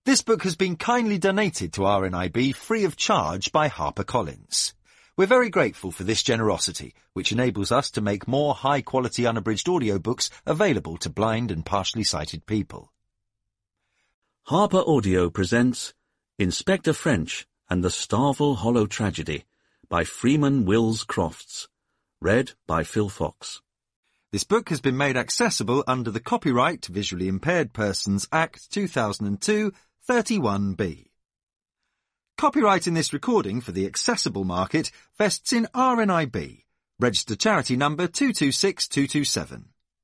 This book has been kindly donated to RNIB free of charge by HarperCollins. We're very grateful for this generosity, which enables us to make more high-quality unabridged audiobooks available to blind and partially sighted people. Harper Audio presents Inspector French and the Starville Hollow Tragedy by Freeman Wills Crofts, read by Phil Fox. This book has been made accessible under the Copyright Visually Impaired Persons Act 2002, 31B. Copyright in this recording for the accessible market vests in RNIB, registered charity number 226227.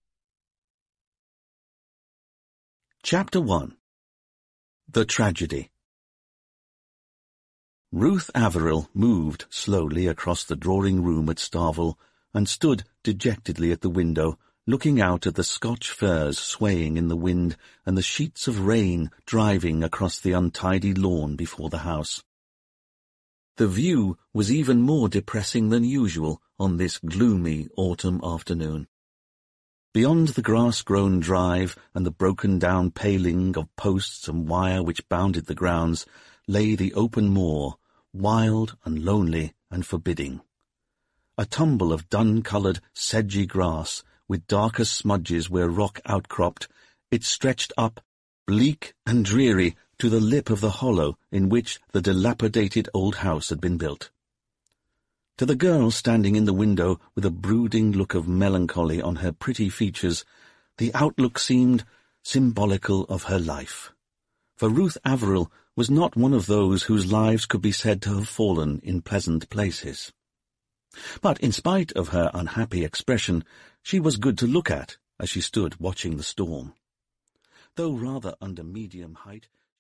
Chapter 1. The Tragedy. Ruth Averill moved slowly across the drawing-room at Starville and stood dejectedly at the window, looking out at the Scotch firs swaying in the wind and the sheets of rain driving across the untidy lawn before the house. The view was even more depressing than usual on this gloomy autumn afternoon. Beyond the grass-grown drive and the broken-down paling of posts and wire which bounded the grounds lay the open moor, wild and lonely and forbidding. A tumble of dun-coloured, sedgy grass, with darker smudges where rock outcropped, it stretched up, bleak and dreary, to the lip of the hollow in which the dilapidated old house had been built. To the girl standing in the window with a brooding look of melancholy on her pretty features, the outlook seemed symbolical of her life. For Ruth Averill was not one of those whose lives could be said to have fallen in pleasant places. But in spite of her unhappy expression, she was good to look at as she stood watching the storm. Though rather under medium height,